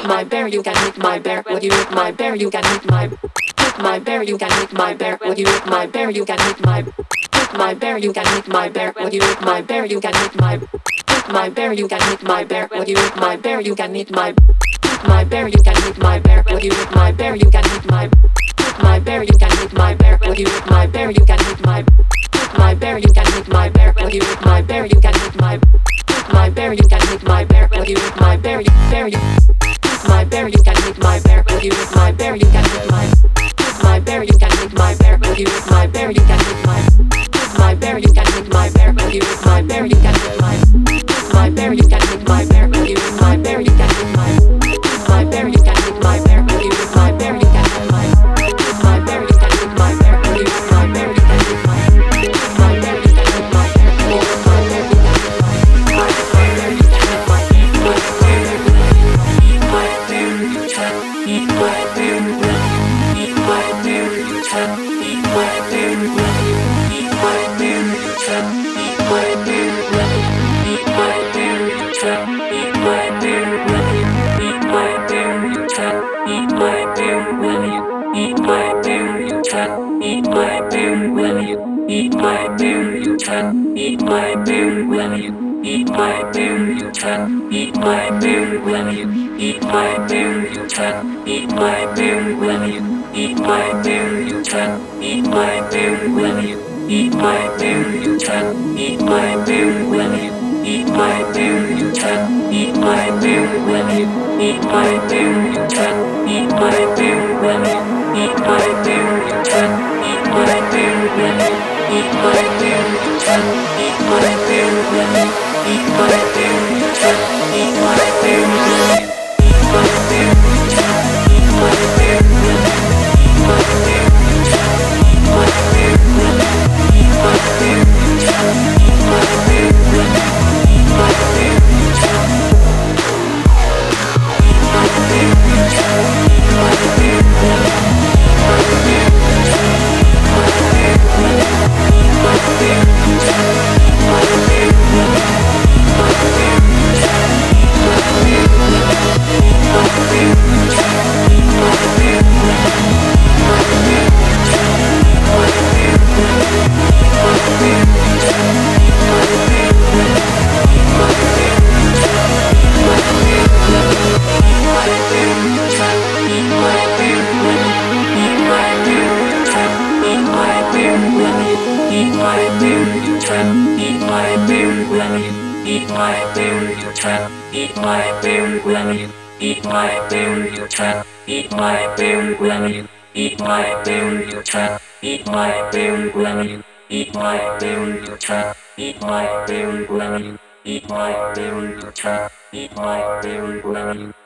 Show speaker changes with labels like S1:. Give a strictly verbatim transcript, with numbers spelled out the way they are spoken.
S1: my bear, you can hit my bear. Would you hit my bear, you can hit my hit my bear, you can hit my bear. Would you hit my bear, you can hit my hit my bear, you can hit my bear. Would you hit my bear, you can hit my hit my bear, you can hit my bear. Would you hit my bear, you can hit my hit my bear, you can hit my bear. Would you hit my bear, you can hit my hit my bear, you can hit my bear. Would you hit my bear, you can hit my hit my bear, you can hit my bear. Would you hit my bear, you can hit my hit my bear, you can hit my bear. Would you hit my bear, you bear you hit my bear, you can hit my bear. Would you hit my bear, you can hit my hit my bear, you can hit my bear. Would you hit my bear, you can hit my hit my bear, you can hit my bear. Would you hit my bear, you can hit my hit my bear, you can hit my bear. Would you hit my bear, you can hit my hit my bear, you can hit my bear. Would you hit my bear, you can hit my hit my bear, you can hit my bear. Would you hit my bear, you can hit my hit my bear, you can hit my bear. Would you hit my bear, you can hit my hit my bear, you can hit my hit my bear, you can my bear, you can eat my bear, eat my bear, you can eat my bear, eat my bear, you can eat my bear, eat my bear, you can eat my bear, eat my bear, you can eat my bear, eat my bear, you can eat my bear, eat my bear, you can eat my bear, eat my bear, you can eat my bear, eat my bear, you can eat my bear, eat my bear, you can eat my bear, eat my bear, you can eat my bear, eat my bear, you can eat my bear, eat my bear, you can eat my bear, eat my bear, you can eat my bear, eat my bear, you can eat my bear, eat my bear, you can eat my bear, eat my bear, you can eat my bear, eat my bear, you can eat my bear, eat my bear, you can eat my bear, eat my bear, you can eat my bear, you can eat my bear, eat my bear, you can eat my bear, eat my bear, you can eat my bear, eat my bear, you can eat my bear, eat my bear, you can eat my bear, eat my bear, you can eat my bear, eat my bear, you can eat my bear, eat my bear, you can eat my bear, eat my bear, you can eat my bear, eat my bear, you can eat my bear, eat my bear, you can eat my bear, eat my bear, you can eat my bear, eat my bear, you can eat my bear, eat my bear, you can eat my bear, eat my bear, you can eat my bear, eat my bear, you can eat my bear.